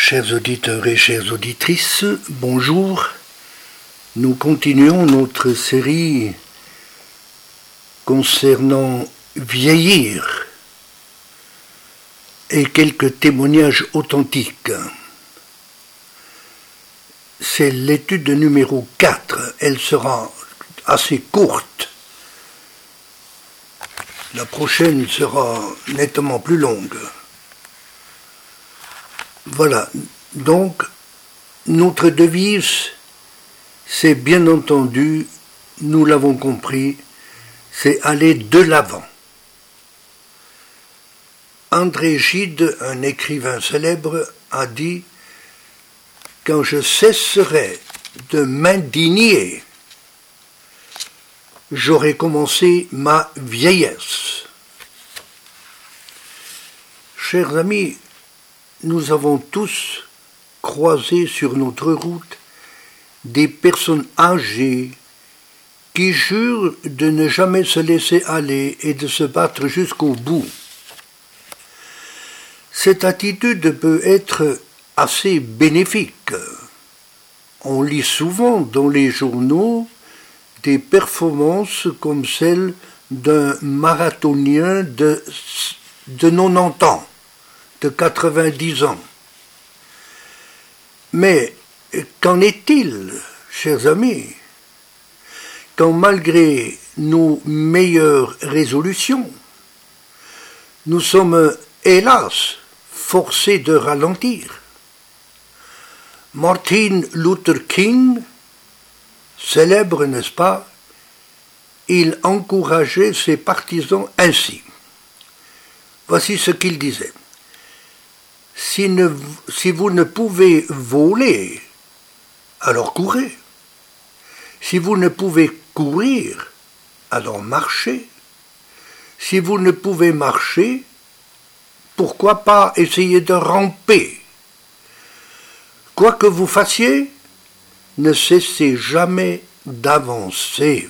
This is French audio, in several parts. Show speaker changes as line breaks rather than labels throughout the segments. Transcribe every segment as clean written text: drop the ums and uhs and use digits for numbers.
Chers auditeurs et chères auditrices, bonjour. Nous continuons notre série concernant vieillir et quelques témoignages authentiques. C'est l'étude numéro 4. Elle sera assez courte. La prochaine sera nettement plus longue. Voilà, donc notre devise, c'est bien entendu, nous l'avons compris, c'est aller de l'avant. André Gide, un écrivain célèbre, a dit « Quand je cesserai de m'indigner, j'aurai commencé ma vieillesse. » Chers amis, nous avons tous croisé sur notre route des personnes âgées qui jurent de ne jamais se laisser aller et de se battre jusqu'au bout. Cette attitude peut être assez bénéfique. On lit souvent dans les journaux des performances comme celle d'un marathonien de 90 ans. De 90 ans. Mais qu'en est-il, chers amis, quand malgré nos meilleures résolutions, nous sommes, hélas, forcés de ralentir? Martin Luther King, célèbre, n'est-ce pas, il encourageait ses partisans ainsi. Voici ce qu'il disait. Si vous ne pouvez voler, alors courez. Si vous ne pouvez courir, alors marchez. Si vous ne pouvez marcher, pourquoi pas essayer de ramper? Quoi que vous fassiez, ne cessez jamais d'avancer.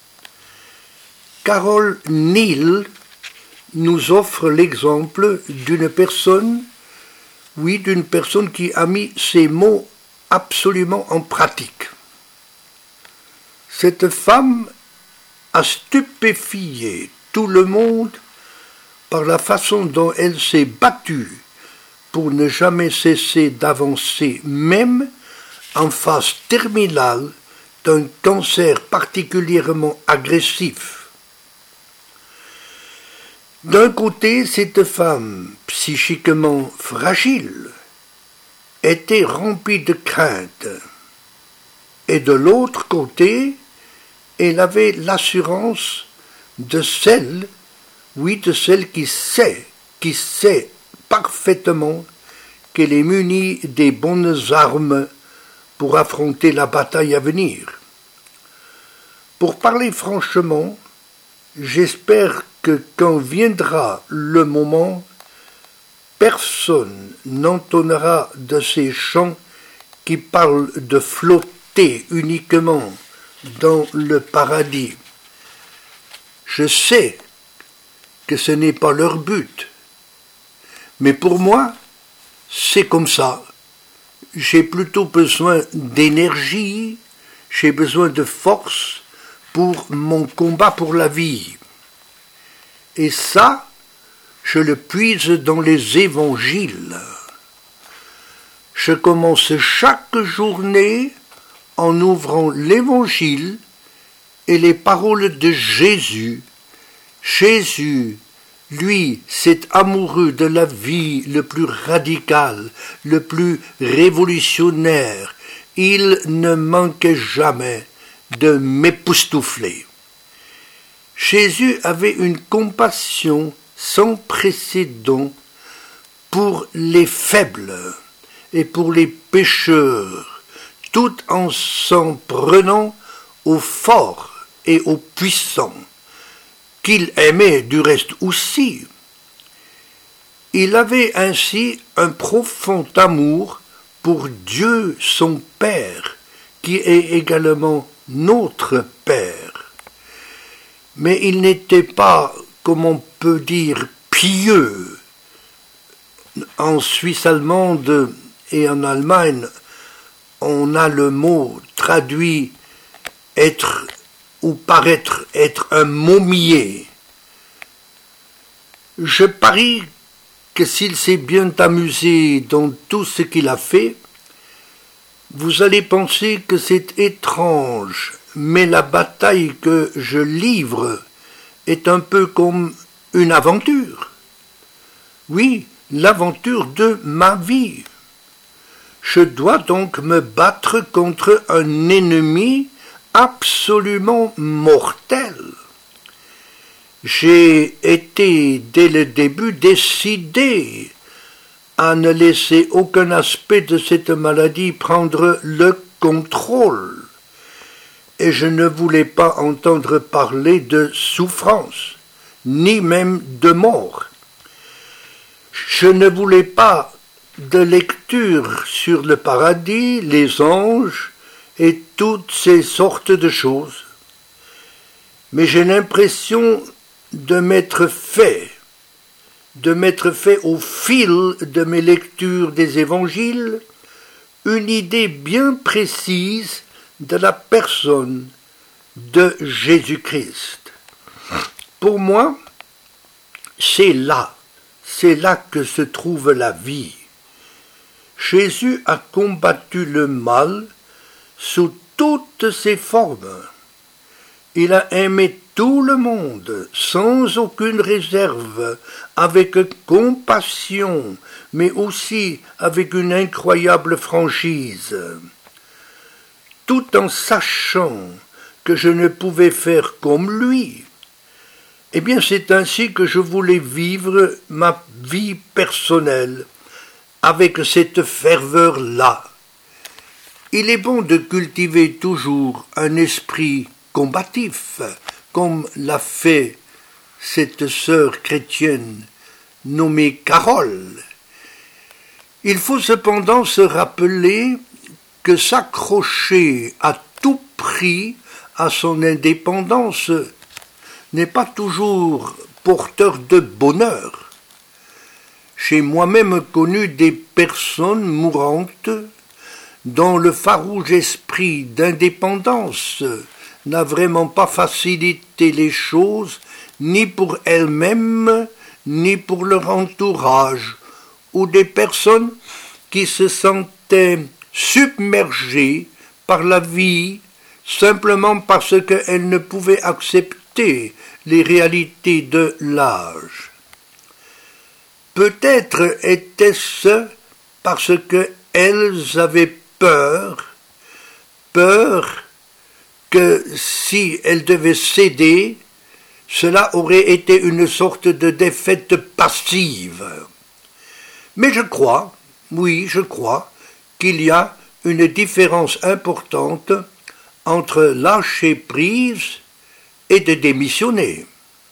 Carol Neal nous offre l'exemple d'une personne qui a mis ces mots absolument en pratique. Cette femme a stupéfié tout le monde par la façon dont elle s'est battue pour ne jamais cesser d'avancer, même en phase terminale d'un cancer particulièrement agressif. D'un côté, cette femme, psychiquement fragile, était remplie de crainte, et de l'autre côté, elle avait l'assurance de celle qui sait parfaitement qu'elle est munie des bonnes armes pour affronter la bataille à venir. Pour parler franchement, j'espère que quand viendra le moment, personne n'entonnera de ces chants qui parlent de flotter uniquement dans le paradis. Je sais que ce n'est pas leur but, mais pour moi, c'est comme ça. J'ai plutôt besoin d'énergie, j'ai besoin de force pour mon combat pour la vie. Et ça, je le puise dans les évangiles. Je commence chaque journée en ouvrant l'évangile et les paroles de Jésus. Jésus, lui, cet amoureux de la vie le plus radical, le plus révolutionnaire, il ne manquait jamais de m'époustoufler. Jésus avait une compassion sans précédent pour les faibles et pour les pécheurs, tout en s'en prenant aux forts et aux puissants, qu'il aimait du reste aussi. Il avait ainsi un profond amour pour Dieu son Père, qui est également notre Père. Mais il n'était pas, comme on peut dire, pieux. En Suisse allemande, et en Allemagne, on a le mot traduit être ou paraître être un momier. Je parie que s'il s'est bien amusé dans tout ce qu'il a fait, vous allez penser que c'est étrange, mais la bataille que je livre est un peu comme une aventure. Oui, l'aventure de ma vie. Je dois donc me battre contre un ennemi absolument mortel. J'ai été dès le début décidé à ne laisser aucun aspect de cette maladie prendre le contrôle. Et je ne voulais pas entendre parler de souffrance, ni même de mort. Je ne voulais pas de lecture sur le paradis, les anges et toutes ces sortes de choses. Mais j'ai l'impression de m'être fait au fil de mes lectures des évangiles une idée bien précise de la personne de Jésus-Christ. Pour moi, c'est là que se trouve la vie. Jésus a combattu le mal sous toutes ses formes. Il a aimé tout le monde, sans aucune réserve, avec compassion, mais aussi avec une incroyable franchise. Tout en sachant que je ne pouvais faire comme lui, eh bien c'est ainsi que je voulais vivre ma vie personnelle, avec cette ferveur-là. Il est bon de cultiver toujours un esprit combatif, comme l'a fait cette sœur chrétienne nommée Carole. Il faut cependant se rappeler que s'accrocher à tout prix à son indépendance n'est pas toujours porteur de bonheur. J'ai moi-même connu des personnes mourantes dont le farouche esprit d'indépendance n'a vraiment pas facilité les choses, ni pour elles-mêmes, ni pour leur entourage, ou des personnes qui se sentaient submergées par la vie simplement parce qu'elles ne pouvaient accepter les réalités de l'âge. Peut-être était-ce parce qu'elles avaient peur que si elles devaient céder, cela aurait été une sorte de défaite passive. Mais je crois qu'il y a une différence importante entre lâcher prise et de démissionner.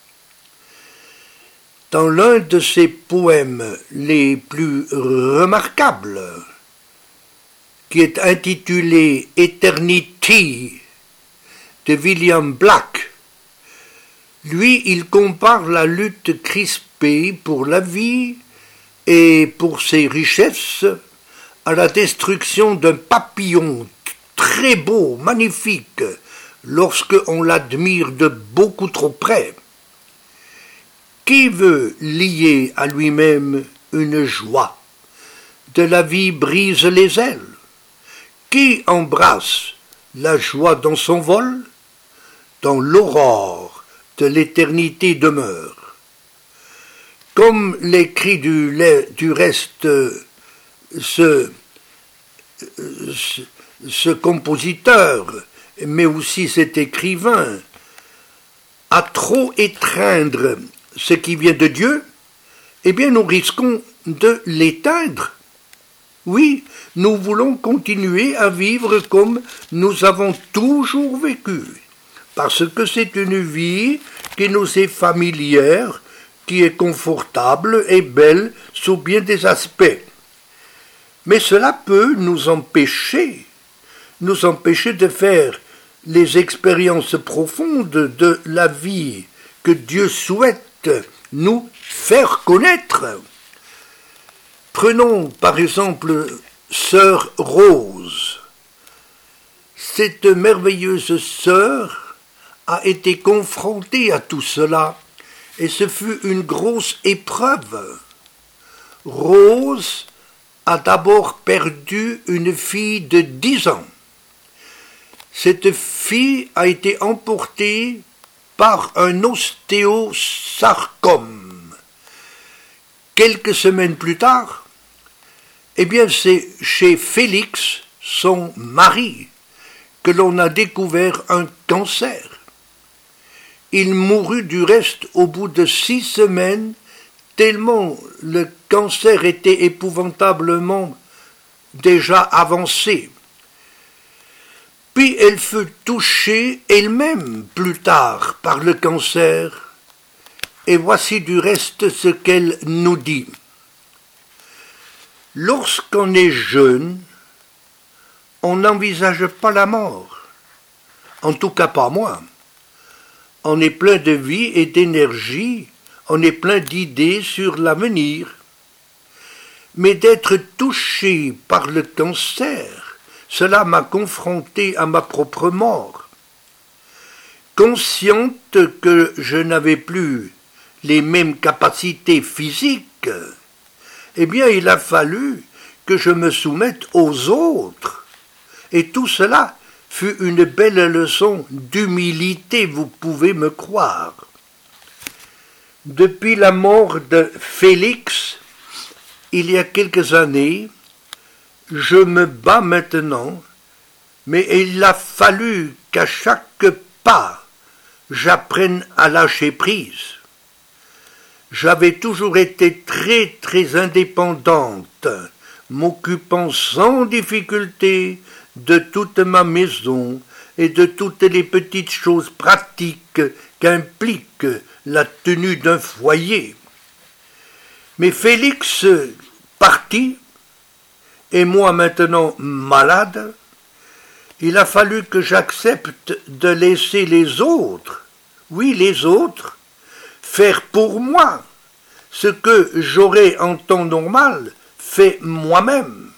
Dans l'un de ses poèmes les plus remarquables, qui est intitulé Eternity de William Black, lui, il compare la lutte crispée pour la vie et pour ses richesses à la destruction d'un papillon très beau, magnifique, lorsque on l'admire de beaucoup trop près. Qui veut lier à lui-même une joie? De la vie brise les ailes. Qui embrasse la joie dans son vol? Dans l'aurore de l'éternité demeure. Comme l'écrit du reste ce compositeur, mais aussi cet écrivain, à trop étreindre ce qui vient de Dieu, eh bien nous risquons de l'éteindre. Oui, nous voulons continuer à vivre comme nous avons toujours vécu, parce que c'est une vie qui nous est familière, qui est confortable et belle sous bien des aspects. Mais cela peut nous empêcher de faire les expériences profondes de la vie que Dieu souhaite nous faire connaître. Prenons par exemple sœur Rose. Cette merveilleuse sœur a été confrontée à tout cela, et ce fut une grosse épreuve. Rose a d'abord perdu une fille de 10 ans. Cette fille a été emportée par un ostéosarcome. Quelques semaines plus tard, c'est chez Félix, son mari, que l'on a découvert un cancer. Il mourut du reste au bout de 6 semaines, tellement le cancer était épouvantablement déjà avancé. Puis elle fut touchée elle-même plus tard par le cancer, et voici du reste ce qu'elle nous dit. Lorsqu'on est jeune, on n'envisage pas la mort, en tout cas pas moi. On est plein de vie et d'énergie, on est plein d'idées sur l'avenir. Mais d'être touché par le cancer, cela m'a confronté à ma propre mort. Consciente que je n'avais plus les mêmes capacités physiques, il a fallu que je me soumette aux autres. Et tout cela fut une belle leçon d'humilité, vous pouvez me croire. Depuis la mort de Félix, il y a quelques années, je me bats maintenant, mais il a fallu qu'à chaque pas, j'apprenne à lâcher prise. J'avais toujours été très très indépendante, m'occupant sans difficulté de toute ma maison et de toutes les petites choses pratiques qu'implique la tenue d'un foyer. Mais Félix partit, et moi maintenant malade, il a fallu que j'accepte de laisser les autres, oui les autres, faire pour moi ce que j'aurais en temps normal fait moi-même.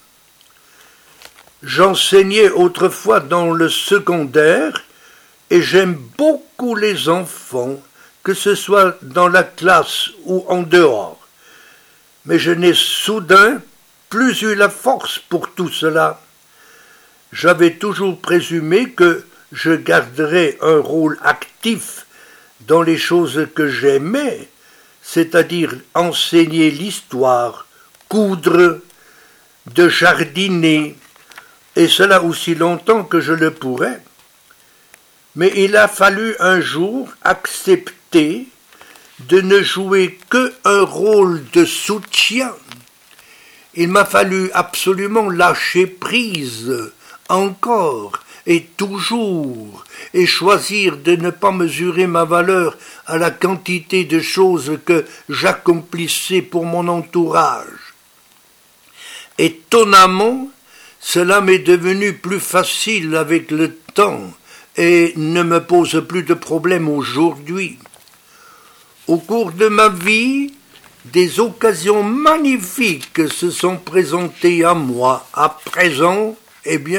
J'enseignais autrefois dans le secondaire et j'aime beaucoup les enfants, que ce soit dans la classe ou en dehors. Mais je n'ai soudain plus eu la force pour tout cela. J'avais toujours présumé que je garderais un rôle actif dans les choses que j'aimais, c'est-à-dire enseigner l'histoire, coudre, de jardiner, et cela aussi longtemps que je le pourrais. Mais il a fallu un jour accepter de ne jouer qu'un rôle de soutien. Il m'a fallu absolument lâcher prise, encore et toujours, et choisir de ne pas mesurer ma valeur à la quantité de choses que j'accomplissais pour mon entourage. Étonnamment, cela m'est devenu plus facile avec le temps et ne me pose plus de problème aujourd'hui. Au cours de ma vie, des occasions magnifiques se sont présentées à moi. À présent, il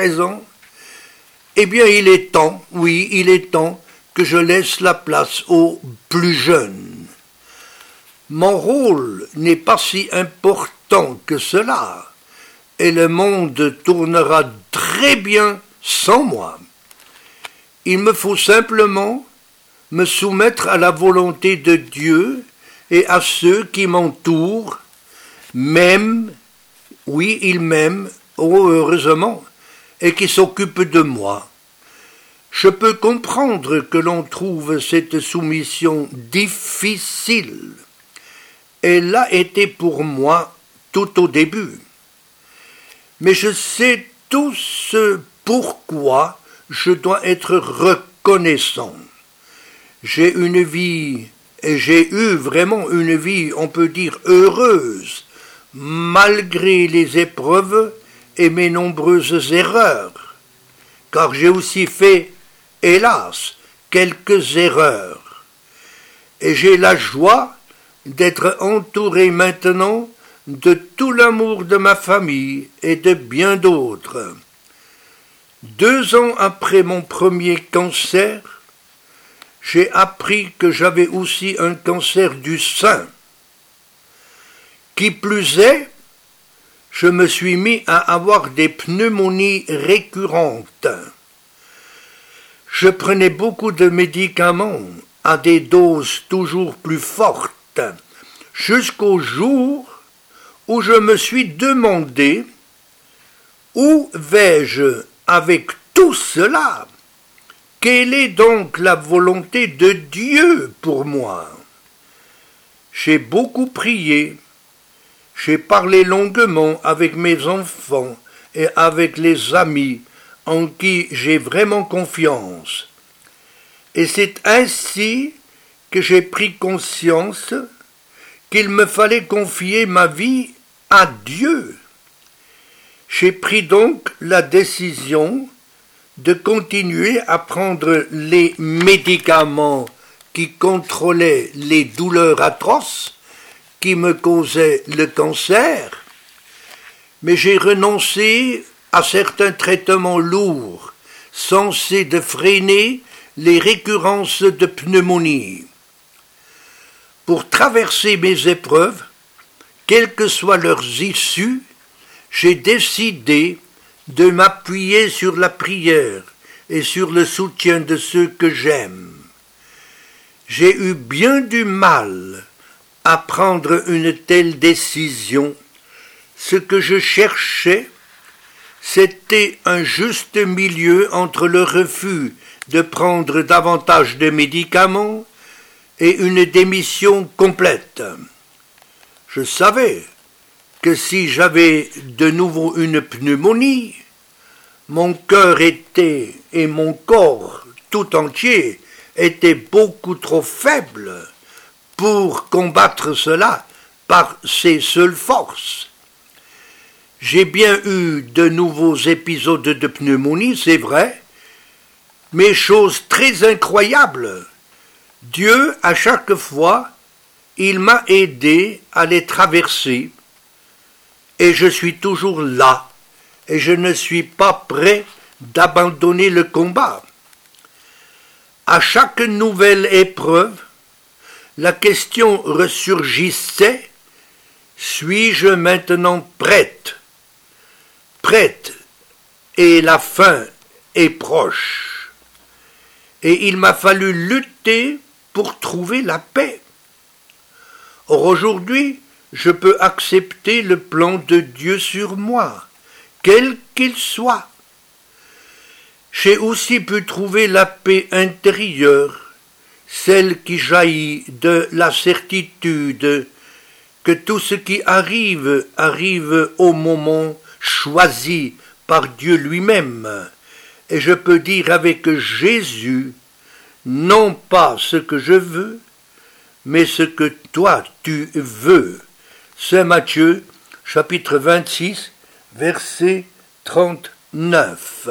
est temps, oui, il est temps que je laisse la place aux plus jeunes. Mon rôle n'est pas si important que cela, et le monde tournera très bien sans moi. Il me faut simplement me soumettre à la volonté de Dieu et à ceux qui m'entourent, m'aiment, oui, ils m'aiment, oh, heureusement, et qui s'occupent de moi. Je peux comprendre que l'on trouve cette soumission difficile. Elle a été pour moi tout au début. Mais je sais tout ce pourquoi je dois être reconnaissant. J'ai une vie, et j'ai eu vraiment une vie, on peut dire, heureuse, malgré les épreuves et mes nombreuses erreurs, car j'ai aussi fait, hélas, quelques erreurs. Et j'ai la joie d'être entouré maintenant de tout l'amour de ma famille et de bien d'autres. 2 ans après mon premier cancer, j'ai appris que j'avais aussi un cancer du sein. Qui plus est, je me suis mis à avoir des pneumonies récurrentes. Je prenais beaucoup de médicaments à des doses toujours plus fortes, jusqu'au jour où je me suis demandé où vais-je avec tout cela? Quelle est donc la volonté de Dieu pour moi? J'ai beaucoup prié, j'ai parlé longuement avec mes enfants et avec les amis en qui j'ai vraiment confiance. Et c'est ainsi que j'ai pris conscience qu'il me fallait confier ma vie à Dieu. J'ai pris donc la décision de continuer à prendre les médicaments qui contrôlaient les douleurs atroces qui me causaient le cancer, mais j'ai renoncé à certains traitements lourds, censés de freiner les récurrences de pneumonie. Pour traverser mes épreuves, quelles que soient leurs issues, j'ai décidé de m'appuyer sur la prière et sur le soutien de ceux que j'aime. J'ai eu bien du mal à prendre une telle décision. Ce que je cherchais, c'était un juste milieu entre le refus de prendre davantage de médicaments et une démission complète. Je savais que si j'avais de nouveau une pneumonie, mon cœur était et mon corps tout entier était beaucoup trop faible pour combattre cela par ses seules forces. J'ai bien eu de nouveaux épisodes de pneumonie, c'est vrai, mais chose très incroyable, Dieu, à chaque fois, il m'a aidé à les traverser, et je suis toujours là, et je ne suis pas prêt d'abandonner le combat. À chaque nouvelle épreuve, la question ressurgissait, suis-je maintenant prête? Prête, et la fin est proche. Et il m'a fallu lutter pour trouver la paix. Or aujourd'hui, je peux accepter le plan de Dieu sur moi, quel qu'il soit. J'ai aussi pu trouver la paix intérieure, celle qui jaillit de la certitude que tout ce qui arrive arrive au moment choisi par Dieu lui-même. Et je peux dire avec Jésus, non pas ce que je veux, mais ce que toi tu veux. C'est Matthieu, chapitre 26, verset 39.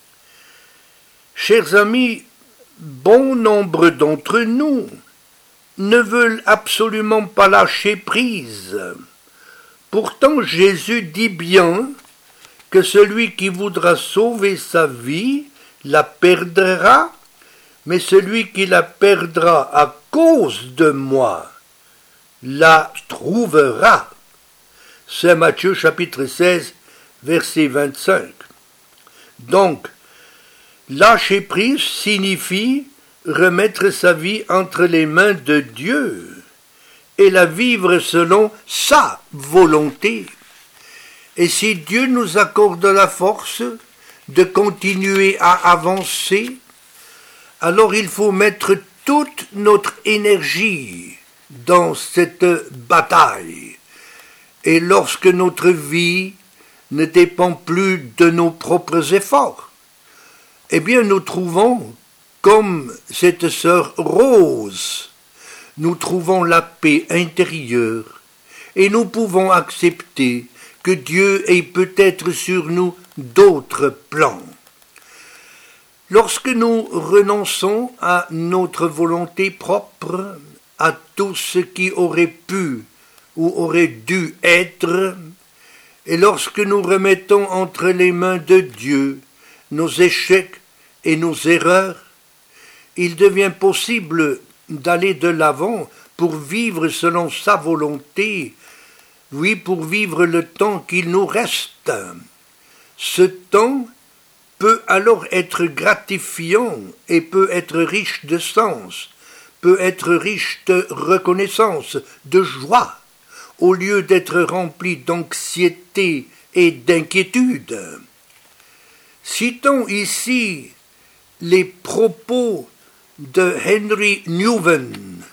Chers amis, bon nombre d'entre nous ne veulent absolument pas lâcher prise. Pourtant, Jésus dit bien que celui qui voudra sauver sa vie la perdra, mais celui qui la perdra à cause de moi la trouvera. C'est Matthieu chapitre 16, verset 25. Donc, lâcher prise signifie remettre sa vie entre les mains de Dieu et la vivre selon sa volonté. Et si Dieu nous accorde la force de continuer à avancer, alors il faut mettre toute notre énergie dans cette bataille. Et lorsque notre vie ne dépend plus de nos propres efforts, eh bien nous trouvons, comme cette sœur Rose, nous trouvons la paix intérieure et nous pouvons accepter que Dieu ait peut-être sur nous d'autres plans. Lorsque nous renonçons à notre volonté propre, à tout ce qui aurait pu ou aurait dû être, et lorsque nous remettons entre les mains de Dieu nos échecs et nos erreurs, il devient possible d'aller de l'avant pour vivre selon sa volonté, oui, pour vivre le temps qu'il nous reste. Ce temps peut alors être gratifiant et peut être riche de sens, peut être riche de reconnaissance, de joie, au lieu d'être rempli d'anxiété et d'inquiétude. Citons ici les propos de Henry Nouwen.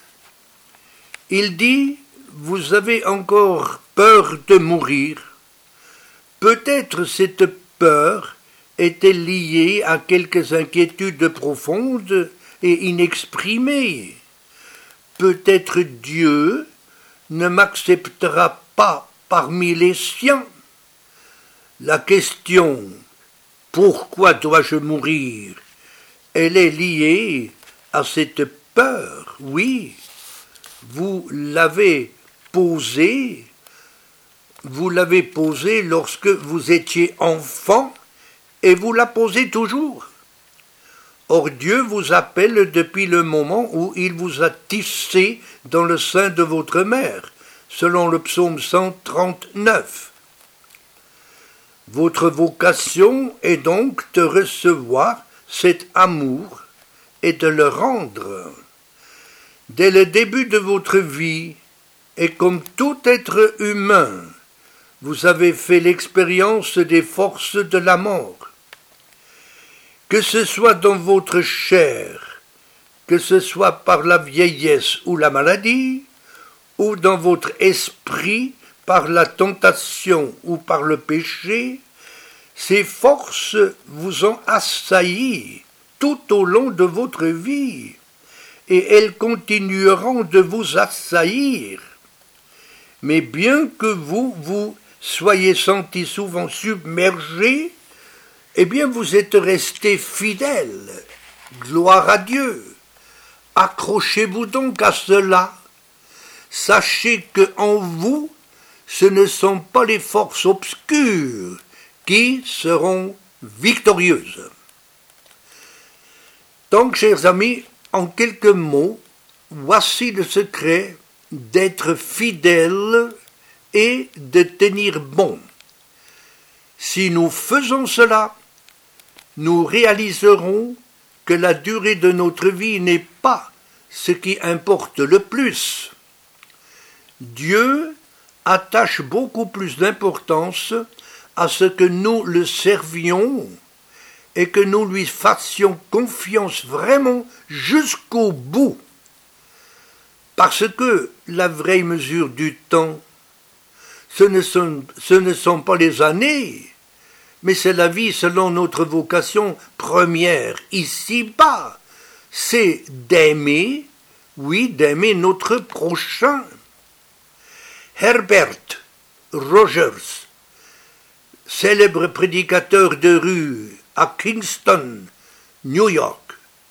Il dit « Vous avez encore peur de mourir ». Peut-être cette peur était liée à quelques inquiétudes profondes et inexprimées. Peut-être Dieu ne m'acceptera pas parmi les siens. La question « Pourquoi dois-je mourir ?» elle est liée à cette peur, oui. Vous l'avez posée lorsque vous étiez enfant et vous la posez toujours. Or Dieu vous appelle depuis le moment où il vous a tissé dans le sein de votre mère, selon le psaume 139. Votre vocation est donc de recevoir cet amour et de le rendre. Dès le début de votre vie, et comme tout être humain, vous avez fait l'expérience des forces de la mort. Que ce soit dans votre chair, que ce soit par la vieillesse ou la maladie, ou dans votre esprit par la tentation ou par le péché, ces forces vous ont assailli tout au long de votre vie, et elles continueront de vous assaillir. Mais bien que vous soyez senti souvent submergé, eh bien vous êtes resté fidèle. Gloire à Dieu. Accrochez-vous donc à cela. Sachez qu'en vous, ce ne sont pas les forces obscures qui seront victorieuses. Donc, chers amis, en quelques mots, voici le secret d'être fidèle et de tenir bon. Si nous faisons cela, nous réaliserons que la durée de notre vie n'est pas ce qui importe le plus. Dieu attache beaucoup plus d'importance à ce que nous le servions et que nous lui fassions confiance vraiment jusqu'au bout. Parce que la vraie mesure du temps, ce ne sont pas les années, mais c'est la vie selon notre vocation première, ici-bas. C'est d'aimer, oui, d'aimer notre prochain. Herbert Rogers, célèbre prédicateur de rue à Kingston, New York.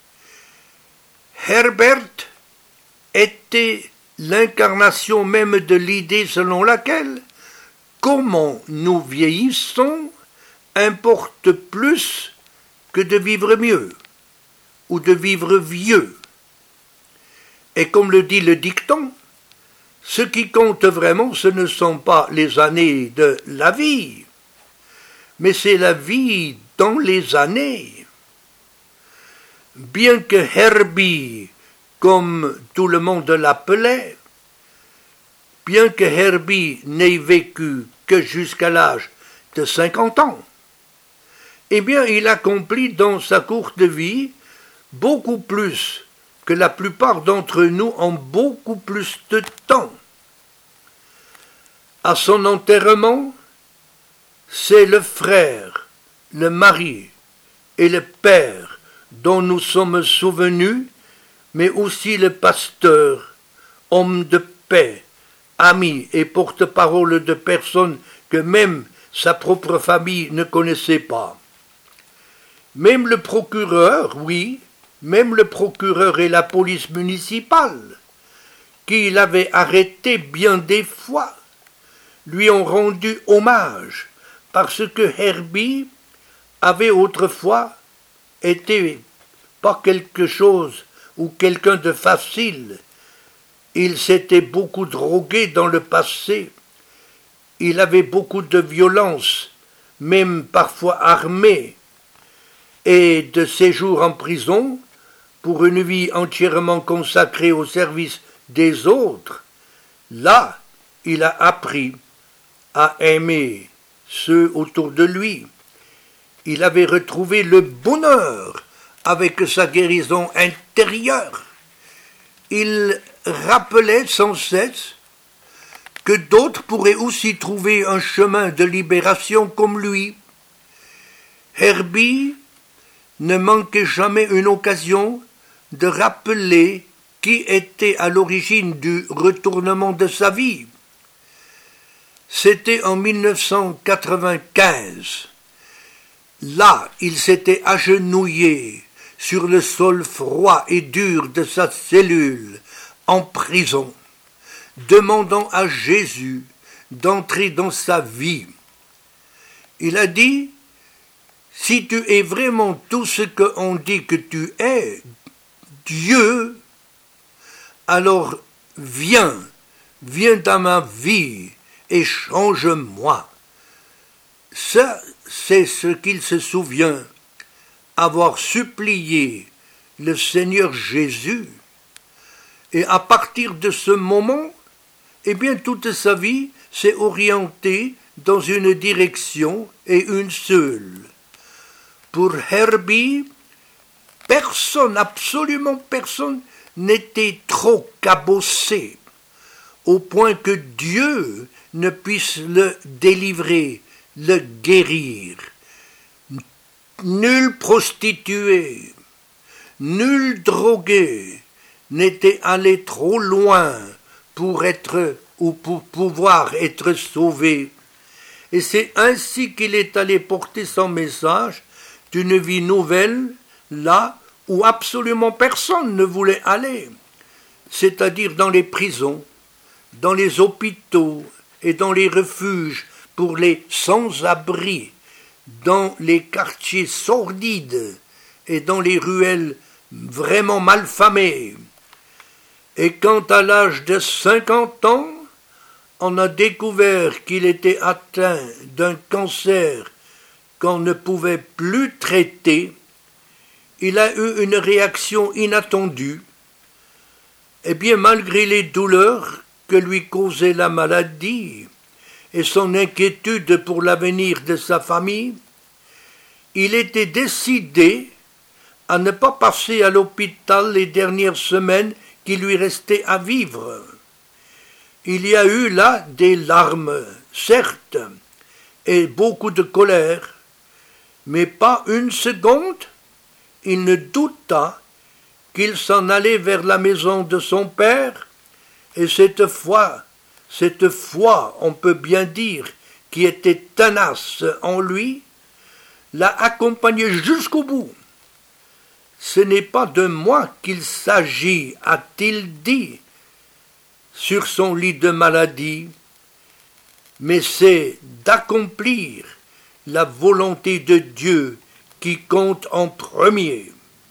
Herbert était l'incarnation même de l'idée selon laquelle comment nous vieillissons importe plus que de vivre mieux ou de vivre vieux. Et comme le dit le dicton, ce qui compte vraiment, ce ne sont pas les années de la vie, mais c'est la vie dans les années. Bien que Herbie, comme tout le monde l'appelait, bien que Herbie n'ait vécu que jusqu'à l'âge de 50 ans, eh bien il accomplit dans sa courte vie beaucoup plus que la plupart d'entre nous en beaucoup plus de temps. À son enterrement, c'est le frère, le mari et le père dont nous sommes souvenus, mais aussi le pasteur, homme de paix, ami et porte-parole de personnes que même sa propre famille ne connaissait pas. Même le procureur, oui, même le procureur et la police municipale, qui l'avaient arrêté bien des fois, lui ont rendu hommage, parce que Herbie avait autrefois été pas quelque chose ou quelqu'un de facile. Il s'était beaucoup drogué dans le passé. Il avait beaucoup de violence, même parfois armée, et de séjours en prison pour une vie entièrement consacrée au service des autres. Là, il a appris à aimer ceux autour de lui. Il avait retrouvé le bonheur avec sa guérison intérieure. Il rappelait sans cesse que d'autres pourraient aussi trouver un chemin de libération comme lui. Herbie ne manquait jamais une occasion de rappeler qui était à l'origine du retournement de sa vie. C'était en 1995. Là, il s'était agenouillé sur le sol froid et dur de sa cellule, en prison, demandant à Jésus d'entrer dans sa vie. Il a dit, « Si tu es vraiment tout ce qu'on dit que tu es, Dieu, alors viens dans ma vie et change-moi. » Ça, c'est ce qu'il se souvient, avoir supplié le Seigneur Jésus. Et à partir de ce moment, eh bien, toute sa vie s'est orientée dans une direction et une seule. Pour Herbie, personne, absolument personne, n'était trop cabossé, au point que Dieu ne puisse le délivrer, le guérir. Nul prostitué, nul drogué n'était allé trop loin pour être ou pour pouvoir être sauvé. Et c'est ainsi qu'il est allé porter son message d'une vie nouvelle là où absolument personne ne voulait aller, c'est-à-dire dans les prisons, dans les hôpitaux et dans les refuges pour les sans-abri, dans les quartiers sordides et dans les ruelles vraiment malfamées. Et quand à l'âge de 50 ans, on a découvert qu'il était atteint d'un cancer qu'on ne pouvait plus traiter, il a eu une réaction inattendue. Eh bien, malgré les douleurs que lui causait la maladie et son inquiétude pour l'avenir de sa famille, il était décidé à ne pas passer à l'hôpital les dernières semaines qui lui restaient à vivre. Il y a eu là des larmes, certes, et beaucoup de colère, mais pas une seconde, il ne douta qu'il s'en allait vers la maison de son père, et cette foi, on peut bien dire, qui était tenace en lui, l'a accompagné jusqu'au bout. Ce n'est pas de moi qu'il s'agit, a-t-il dit, sur son lit de maladie, mais c'est d'accomplir la volonté de Dieu qui compte en premier.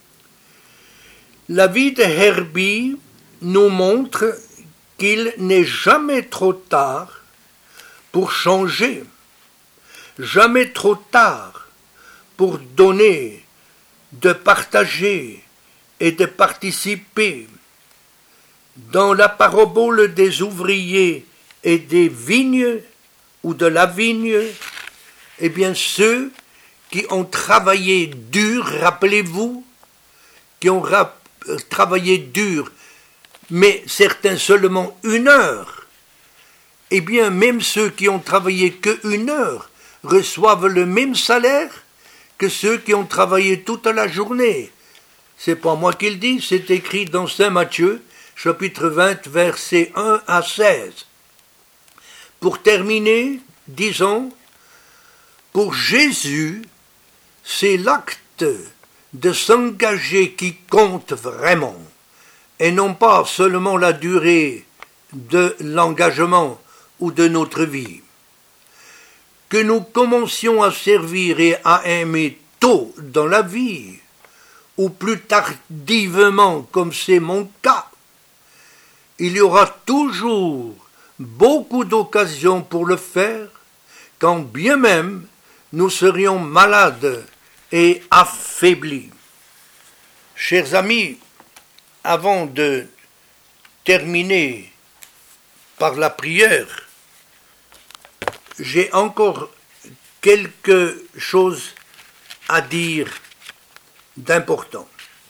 La vie de Herbie nous montre qu'il n'est jamais trop tard pour changer, jamais trop tard pour donner, de partager et de participer. Dans la parabole des ouvriers et des vignes, ou de la vigne, eh bien ceux qui ont travaillé dur, rappelez-vous, qui ont travaillé dur, mais certains seulement 1 heure, eh bien même ceux qui ont travaillé que 1 heure reçoivent le même salaire que ceux qui ont travaillé toute la journée. C'est pas moi qui le dis, c'est écrit dans Saint Matthieu, chapitre 20, versets 1 à 16. Pour terminer, disons, pour Jésus, c'est l'acte de s'engager qui compte vraiment, et non pas seulement la durée de l'engagement ou de notre vie. Que nous commencions à servir et à aimer tôt dans la vie, ou plus tardivement comme c'est mon cas, il y aura toujours beaucoup d'occasions pour le faire, quand bien même nous serions malades et affaiblis. Chers amis, avant de terminer par la prière, j'ai encore quelque chose à dire d'important.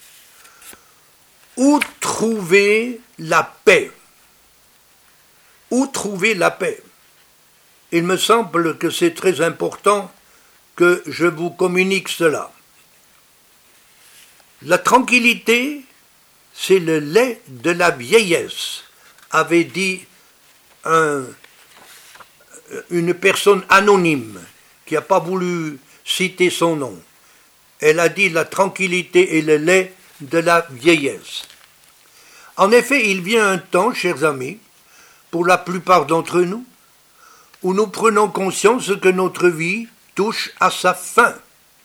Où trouver la paix? Où trouver la paix? Il me semble que c'est très important que je vous communique cela. La tranquillité, c'est le lait de la vieillesse, avait dit une personne anonyme qui n'a pas voulu citer son nom. Elle a dit la tranquillité est le lait de la vieillesse. En effet, il vient un temps, chers amis, pour la plupart d'entre nous, où nous prenons conscience que notre vie touche à sa fin.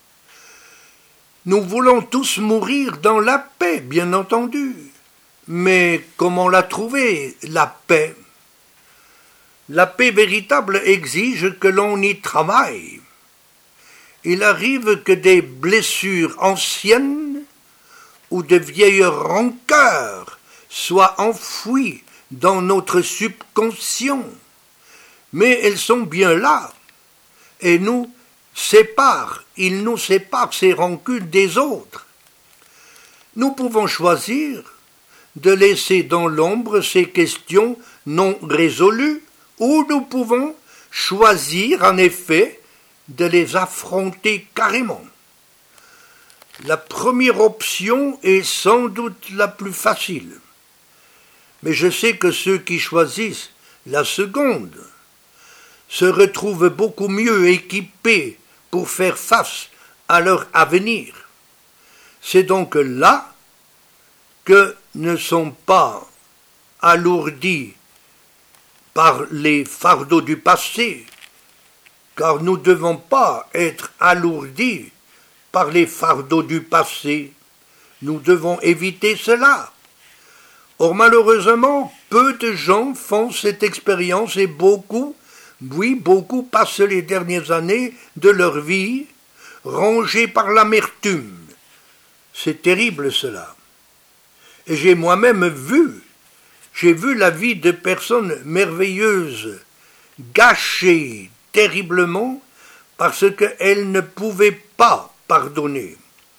Nous voulons tous mourir dans la paix, bien entendu. Mais comment la trouver, la paix? La paix véritable exige que l'on y travaille. Il arrive que des blessures anciennes ou de vieilles rancœurs soient enfouies dans notre subconscient. Mais elles sont bien là et ils nous séparent ces rancunes des autres. Nous pouvons choisir de laisser dans l'ombre ces questions non résolues, ou nous pouvons choisir en effet de les affronter carrément. La première option est sans doute la plus facile, mais je sais que ceux qui choisissent la seconde se retrouvent beaucoup mieux équipés pour faire face à leur avenir. C'est donc là que ne sont pas alourdis par les fardeaux du passé, car nous ne devons pas être alourdis par les fardeaux du passé. Nous devons éviter cela. Or, malheureusement, peu de gens font cette expérience et beaucoup passent les dernières années de leur vie rongés par l'amertume. C'est terrible cela. Et j'ai moi-même vu la vie de personnes merveilleuses gâchée terriblement parce qu'elles ne pouvaient pas pardonner.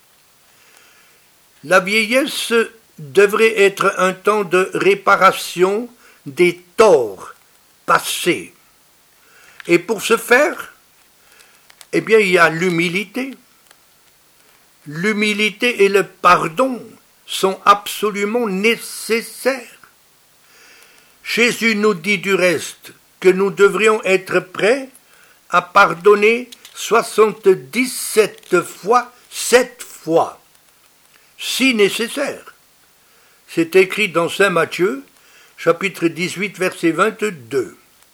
La vieillesse devrait être un temps de réparation des torts passés. Et pour ce faire, il y a l'humilité. L'humilité et le pardon sont absolument nécessaires. Jésus nous dit du reste que nous devrions être prêts à pardonner 77 fois, 7 fois, si nécessaire. C'est écrit dans Saint Matthieu, chapitre 18, verset 22.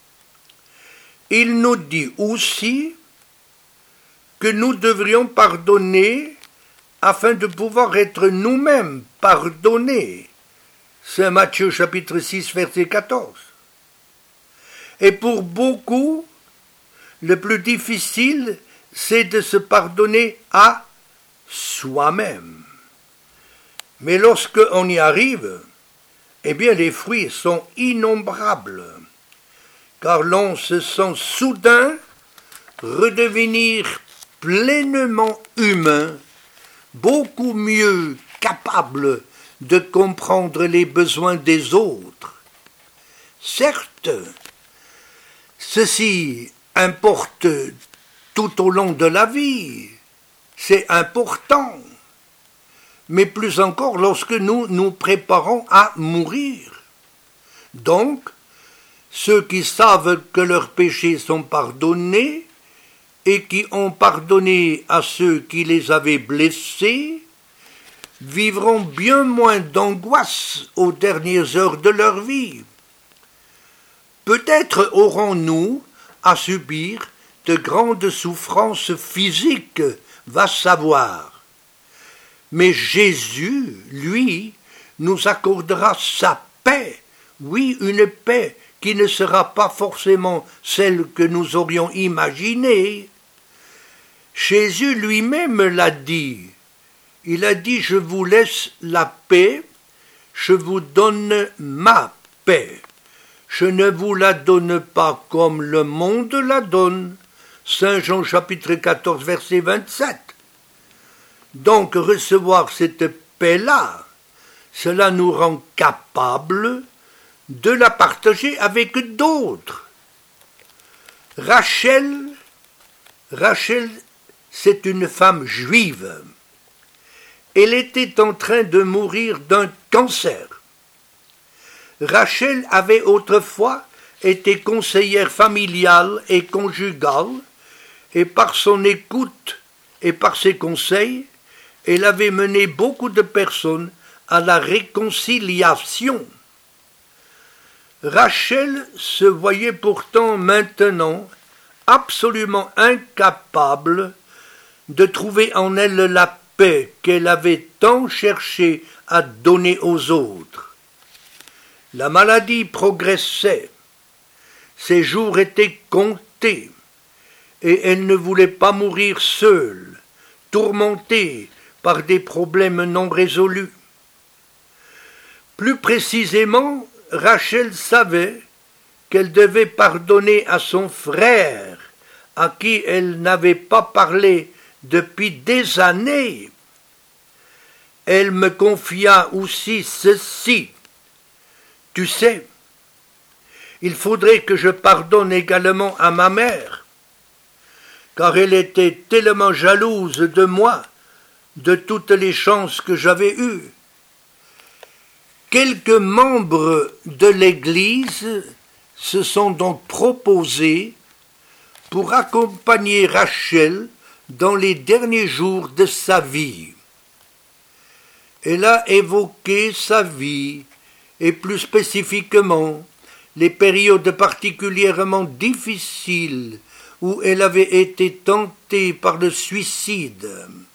Il nous dit aussi que nous devrions pardonner afin de pouvoir être nous-mêmes pardonnés. Saint Matthieu chapitre 6 verset 14. Et pour beaucoup, le plus difficile, c'est de se pardonner à soi-même. Mais lorsque on y arrive, les fruits sont innombrables, car l'on se sent soudain redevenir pleinement humain, beaucoup mieux capable de comprendre les besoins des autres. Certes, ceci importe tout au long de la vie, c'est important, mais plus encore lorsque nous nous préparons à mourir. Donc, ceux qui savent que leurs péchés sont pardonnés et qui ont pardonné à ceux qui les avaient blessés vivront bien moins d'angoisse aux dernières heures de leur vie. Peut-être aurons-nous à subir de grandes souffrances physiques, va savoir. Mais Jésus, lui, nous accordera sa paix, oui, une paix qui ne sera pas forcément celle que nous aurions imaginée. Jésus lui-même l'a dit. Il a dit « Je vous laisse la paix, je vous donne ma paix. Je ne vous la donne pas comme le monde la donne. » Saint Jean chapitre 14 verset 27. Donc recevoir cette paix-là, cela nous rend capables de la partager avec d'autres. Rachel, c'est une femme juive. Elle était en train de mourir d'un cancer. Rachel avait autrefois été conseillère familiale et conjugale, et par son écoute et par ses conseils, elle avait mené beaucoup de personnes à la réconciliation. Rachel se voyait pourtant maintenant absolument incapable de trouver en elle la paix qu'elle avait tant cherché à donner aux autres. La maladie progressait, ses jours étaient comptés, et elle ne voulait pas mourir seule, tourmentée par des problèmes non résolus. Plus précisément, Rachel savait qu'elle devait pardonner à son frère, à qui elle n'avait pas parlé depuis des années. Elle me confia aussi ceci. Tu sais, il faudrait que je pardonne également à ma mère, car elle était tellement jalouse de moi, de toutes les chances que j'avais eues. Quelques membres de l'Église se sont donc proposés pour accompagner Rachel dans les derniers jours de sa vie. Elle a évoqué sa vie, et plus spécifiquement les périodes particulièrement difficiles où elle avait été tentée par le suicide.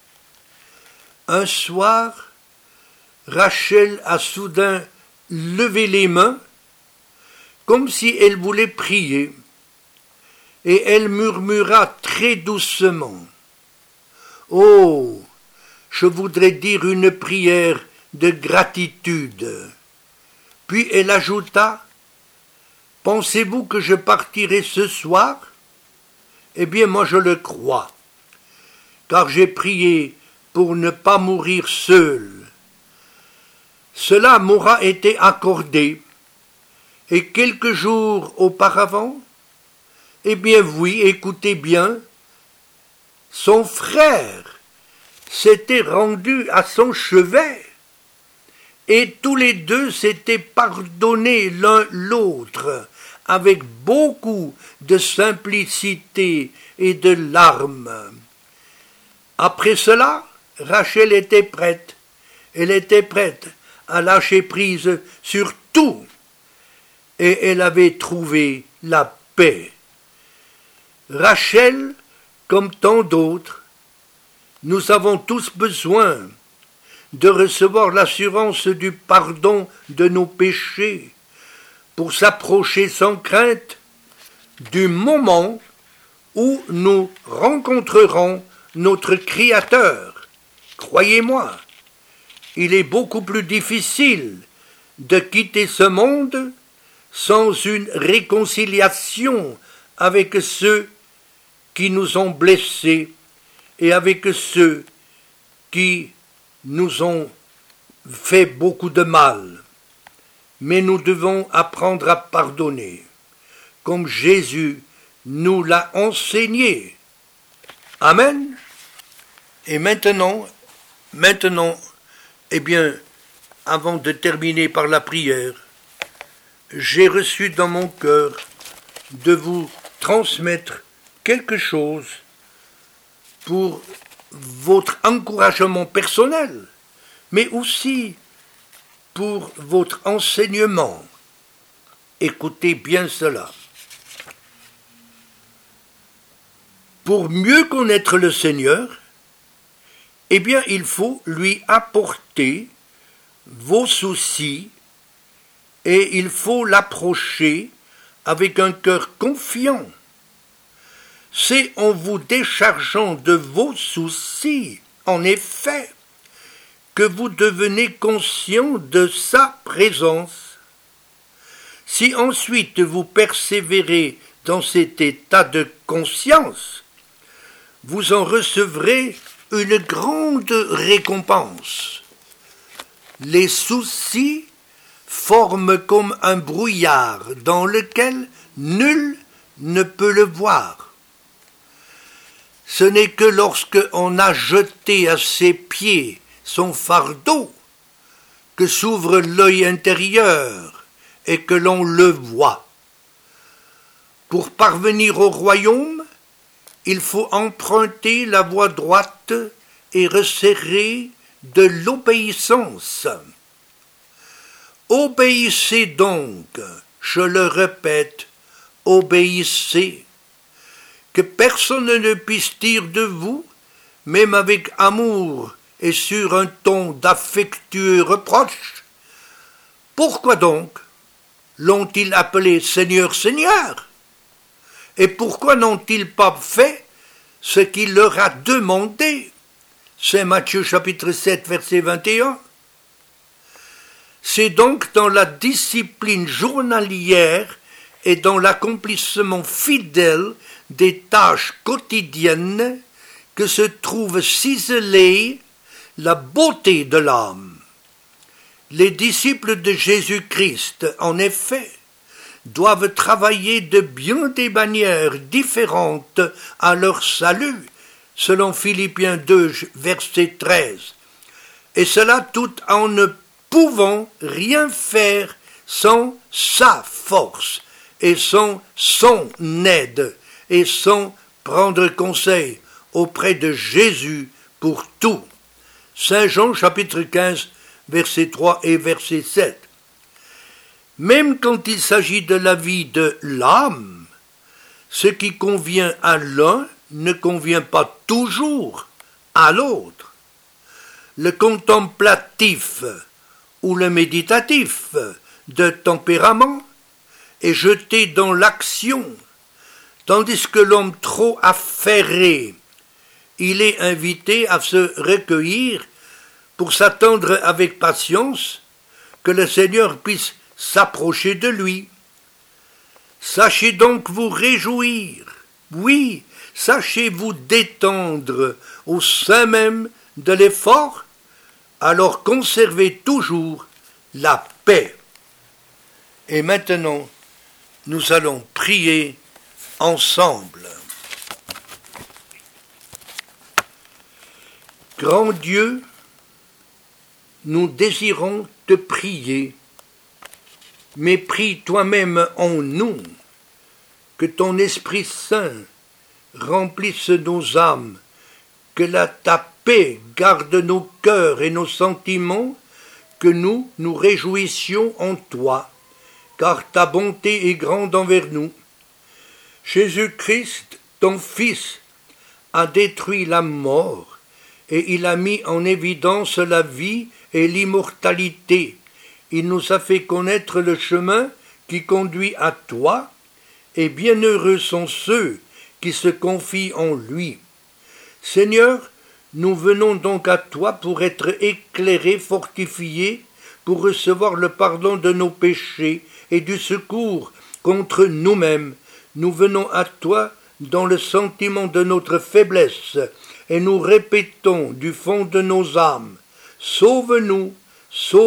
Un soir, Rachel a soudain levé les mains, comme si elle voulait prier, et elle murmura très doucement « Oh, je voudrais dire une prière de gratitude. » Puis elle ajouta « Pensez-vous que je partirai ce soir ? Eh bien, moi je le crois, car j'ai prié pour ne pas mourir seule. Cela m'aura été accordé, et quelques jours auparavant, eh bien oui, écoutez bien, son frère s'était rendu à son chevet, et tous les deux s'étaient pardonnés l'un l'autre, avec beaucoup de simplicité et de larmes. Après cela, Rachel était prête. Elle était prête à lâcher prise sur tout, et elle avait trouvé la paix. Rachel, comme tant d'autres, nous avons tous besoin de recevoir l'assurance du pardon de nos péchés pour s'approcher sans crainte du moment où nous rencontrerons notre Créateur. Croyez-moi, il est beaucoup plus difficile de quitter ce monde sans une réconciliation avec ceux qui nous ont blessés et avec ceux qui nous ont fait beaucoup de mal. Mais nous devons apprendre à pardonner, comme Jésus nous l'a enseigné. Amen. Et maintenant, eh bien, avant de terminer par la prière, j'ai reçu dans mon cœur de vous transmettre quelque chose pour votre encouragement personnel, mais aussi pour votre enseignement. Écoutez bien cela. Pour mieux connaître le Seigneur, eh bien, il faut lui apporter vos soucis et il faut l'approcher avec un cœur confiant. C'est en vous déchargeant de vos soucis, en effet, que vous devenez conscient de sa présence. Si ensuite vous persévérez dans cet état de conscience, vous en recevrez une grande récompense. Les soucis forment comme un brouillard dans lequel nul ne peut le voir. Ce n'est que lorsque on a jeté à ses pieds son fardeau que s'ouvre l'œil intérieur et que l'on le voit. Pour parvenir au royaume, il faut emprunter la voie droite et resserrer de l'obéissance. Obéissez donc, je le répète, obéissez, que personne ne puisse dire de vous, même avec amour et sur un ton d'affectueux reproche. Pourquoi donc l'ont-ils appelé Seigneur, Seigneur? Et pourquoi n'ont-ils pas fait ce qu'il leur a demandé? C'est Matthieu chapitre 7, verset 21. C'est donc dans la discipline journalière et dans l'accomplissement fidèle des tâches quotidiennes que se trouve ciselée la beauté de l'âme. Les disciples de Jésus-Christ, en effet, doivent travailler de bien des manières différentes à leur salut, selon Philippiens 2, verset 13, et cela tout en ne pouvant rien faire sans sa force, et sans son aide, et sans prendre conseil auprès de Jésus pour tout. Saint Jean chapitre 15, verset 3 et verset 7. Même quand il s'agit de la vie de l'âme, ce qui convient à l'un ne convient pas toujours à l'autre. Le contemplatif ou le méditatif de tempérament est jeté dans l'action, tandis que l'homme trop affairé, il est invité à se recueillir pour s'attendre avec patience que le Seigneur puisse s'approcher de lui. Sachez donc vous réjouir, oui, sachez vous détendre au sein même de l'effort, alors conservez toujours la paix. Et maintenant, nous allons prier ensemble. Grand Dieu, nous désirons te prier, mais prie toi-même en nous, que ton Esprit Saint remplisse nos âmes, que ta paix garde nos cœurs et nos sentiments, que nous nous réjouissions en toi, car ta bonté est grande envers nous. Jésus-Christ, ton Fils, a détruit la mort, et il a mis en évidence la vie et l'immortalité. Il nous a fait connaître le chemin qui conduit à toi, et bienheureux sont ceux qui se confient en lui. Seigneur, nous venons donc à toi pour être éclairés, fortifiés, pour recevoir le pardon de nos péchés et du secours contre nous-mêmes. Nous venons à toi dans le sentiment de notre faiblesse, et nous répétons du fond de nos âmes, « Sauve-nous, sauve-nous »,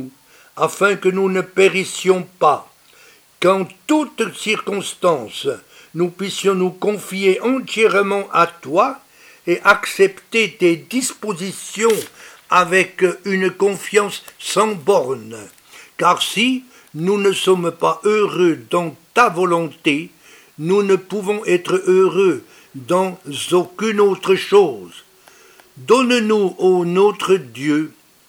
afin que nous ne périssions pas, qu'en toutes circonstances, nous puissions nous confier entièrement à toi et accepter tes dispositions avec une confiance sans borne. Car si nous ne sommes pas heureux dans ta volonté, nous ne pouvons être heureux dans aucune autre chose. Donne-nous, ô notre Dieu,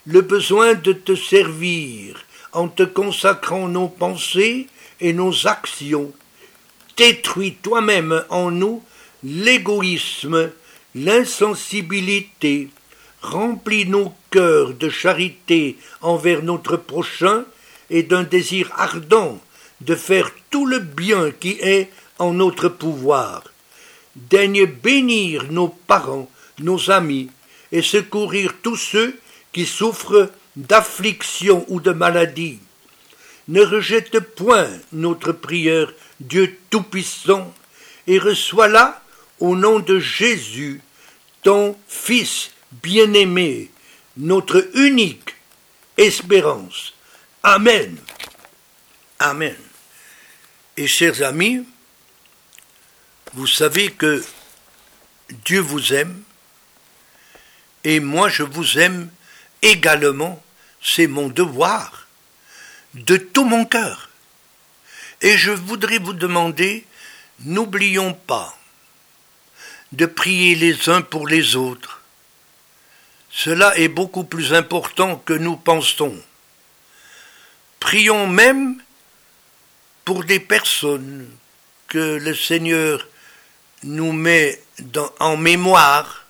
le besoin de te servir en te consacrant nos pensées et nos actions. Détruis toi-même en nous l'égoïsme, l'insensibilité, remplis nos cœurs de charité envers notre prochain et d'un désir ardent de faire tout le bien qui est en notre pouvoir. Daigne bénir nos parents, nos amis, et secourir tous ceux qui souffrent d'affliction ou de maladie. Ne rejette point notre prière, Dieu Tout-Puissant, et reçois-la au nom de Jésus, ton Fils bien-aimé, notre unique espérance. Amen. Amen. Et chers amis, vous savez que Dieu vous aime, et moi je vous aime également, c'est mon devoir, de tout mon cœur. Et je voudrais vous demander, n'oublions pas de prier les uns pour les autres. Cela est beaucoup plus important que nous pensons. Prions même pour des personnes que le Seigneur nous met en mémoire,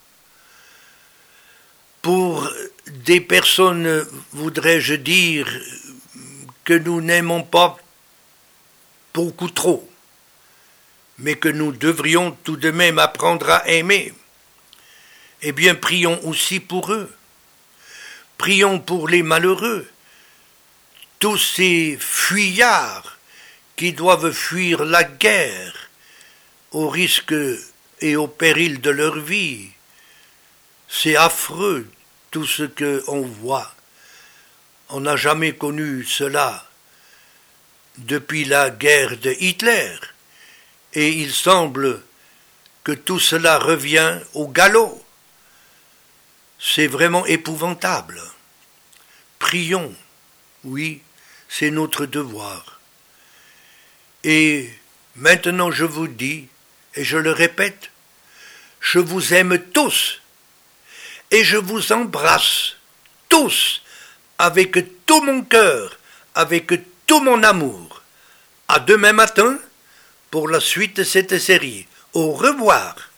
pour des personnes, voudrais-je dire, que nous n'aimons pas beaucoup trop, mais que nous devrions tout de même apprendre à aimer. Eh bien, prions aussi pour eux. Prions pour les malheureux, tous ces fuyards qui doivent fuir la guerre au risque et au péril de leur vie. C'est affreux tout ce qu'on voit. On n'a jamais connu cela depuis la guerre de Hitler. Et il semble que tout cela revient au galop. C'est vraiment épouvantable. Prions, oui, c'est notre devoir. Et maintenant je vous dis, et je le répète, je vous aime tous, et je vous embrasse tous, avec tout mon cœur, avec tout mon amour. À demain matin pour la suite de cette série. Au revoir.